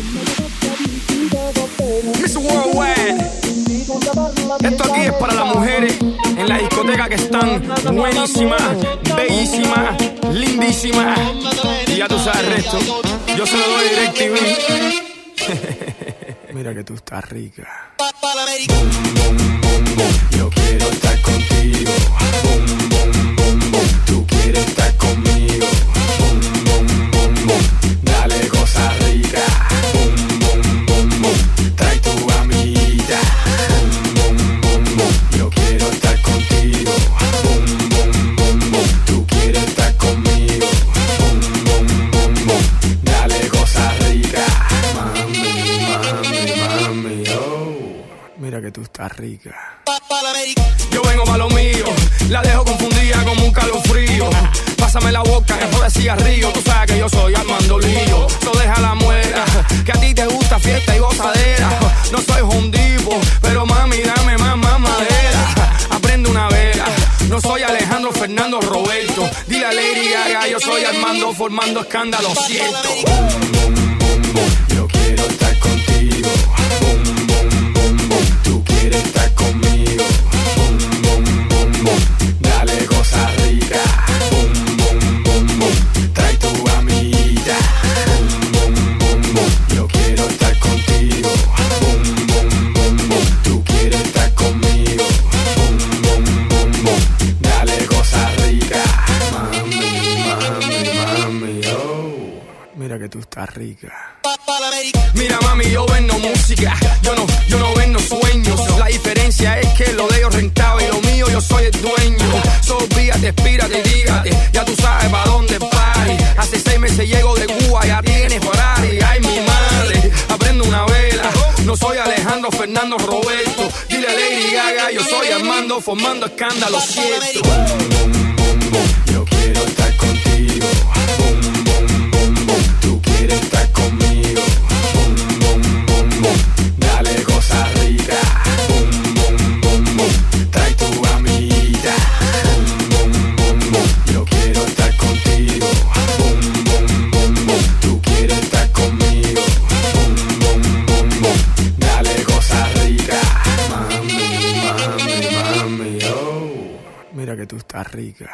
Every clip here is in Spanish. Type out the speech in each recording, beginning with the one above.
Miss Worldwide. Esto aquí es para las mujeres en la discoteca que están buenísimas, bellísimas, lindísimas. Y ya tú sabes el resto. Yo se lo doy DirecTV. Mira que tú estás rica. Boom, boom, boom, boom. Yo quiero estar contigo. Boom, boom, boom, boom. Tú quieres estar conmigo. Boom, boom, boom, boom. Dale cosa rica. Boom, boom, boom, boom. Trae tu amiguita. Boom, boom, boom, boom. Yo quiero estar contigo. Boom, boom, boom, boom. Tú quieres estar conmigo. Boom, boom, boom, boom. Dale cosa rica. Mami, mami, mami, oh. Mira que tú estás rica. Yo vengo pa' lo mío, la dejo confundida como un calofrío. Pásame la boca, que de cigarrillo. Tú sabes que yo soy Armando Lío. So deja la muera, que a ti te gusta fiesta y gozadera. No soy hondipo, pero mami dame más madera. Aprende una vela, no soy Alejandro Fernando Roberto. Dile a Lady Gaga, yo soy Armando formando escándalo cierto. Boom, boom, boom, boom. Yo quiero estar contigo. Boom, boom, boom, boom. Tú quieres estar conmigo. Boom, boom, boom, boom. Dale cosa rica. Boom, boom, boom, boom. Trae tu amiguita. Boom, boom, boom, boom. Yo quiero estar contigo. Boom, boom, boom, boom. Tú quieres estar conmigo. Boom, boom, boom, boom. Dale cosa rica. Mami, mami, mami, oh. Mira que tú estás rica. Mira mami, yo vendo música, yo no vendo sueños. La diferencia es que lo de ellos rentable y lo mío yo soy el dueño. Olvídate, espírate y dígate, ya tú sabes pa' dónde party. Hace 6 meses llego de Cuba, ya tienes Ferrari. Ay mi madre, aprendo una vela. No soy Alejandro Fernando Roberto. Dile a Lady Gaga, yo soy Armando formando escándalo cierto. Boom, boom, boom, boom. Yo quiero estar contigo. Boom, boom, boom, boom. Tú quieres estar conmigo. Boom, boom, boom, boom. Dale cosa rica. Boom, boom, boom, boom. Trae tu amiguita. Boom, boom, boom, boom. Yo quiero estar contigo. Boom, boom, boom, boom. Tú quieres estar conmigo. Boom, boom, boom, boom. Dale cosa rica. Mami, mami, mami, oh. Mira que tú estás rica.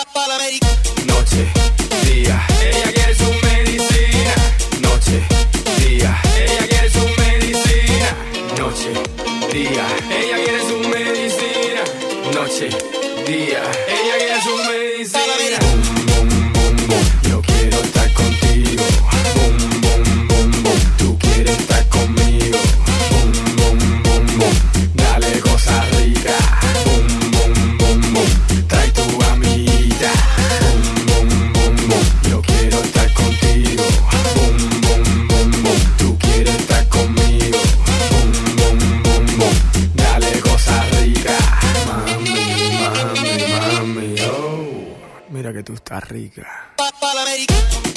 Noche, día, ella quiere su medicina. Noche, día, ella quiere su medicina. Noche, día, ella quiere su medicina. Noche, día, ella quiere su medicina. Boom, boom, boom, boom. Yo quiero estar contigo. Boom, boom, boom, boom. Tú quieres estar conmigo. Boom, boom, boom, boom. Dale cosa rica. Boom, boom, boom, boom. Trae tu amiguita. Boom, boom, boom, boom. Yo quiero estar contigo. Boom, boom, boom, boom. Tú quieres estar conmigo. Boom, boom, boom, boom. Dale cosa rica. Mami, mami, mami, oh. Mira que tú estás rica.